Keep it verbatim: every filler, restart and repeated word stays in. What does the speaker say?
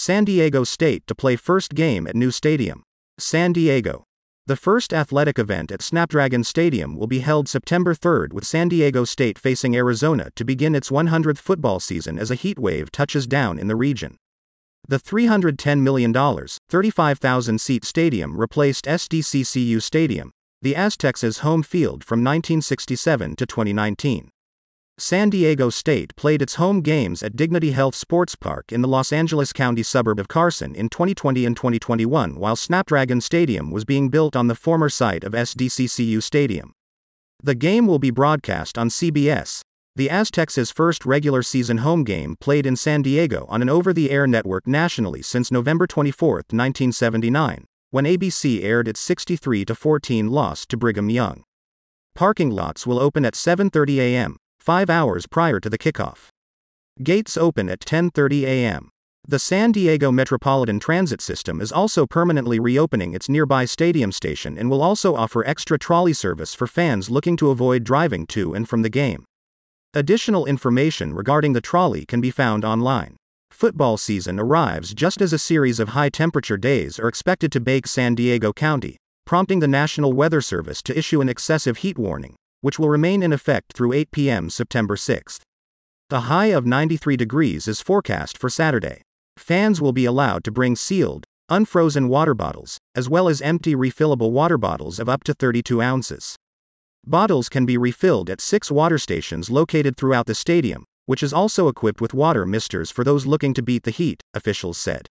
San Diego State to play first game at new stadium. San Diego. The first athletic event at Snapdragon Stadium will be held September third, with San Diego State facing Arizona to begin its one hundredth football season as a heat wave touches down in the region. The three hundred ten million dollars, thirty-five thousand seat stadium replaced S D C C U Stadium, the Aztecs' home field from nineteen sixty-seven to twenty nineteen. San Diego State played its home games at Dignity Health Sports Park in the Los Angeles County suburb of Carson in twenty twenty and twenty twenty-one, while Snapdragon Stadium was being built on the former site of S D C C U Stadium. The game will be broadcast on C B S. The Aztecs' first regular season home game played in San Diego on an over-the-air network nationally since November twenty-fourth, nineteen seventy-nine, when A B C aired its sixty-three to fourteen loss to Brigham Young. Parking lots will open at seven thirty a m, five hours prior to the kickoff. Gates open at ten thirty a m The San Diego Metropolitan Transit System is also permanently reopening its nearby stadium station and will also offer extra trolley service for fans looking to avoid driving to and from the game. Additional information regarding the trolley can be found online. Football season arrives just as a series of high-temperature days are expected to bake San Diego County, prompting the National Weather Service to issue an excessive heat warning, which will remain in effect through eight p m September sixth. A high of ninety-three degrees is forecast for Saturday. Fans will be allowed to bring sealed, unfrozen water bottles, as well as empty refillable water bottles of up to thirty-two ounces. Bottles can be refilled at six water stations located throughout the stadium, which is also equipped with water misters for those looking to beat the heat, officials said.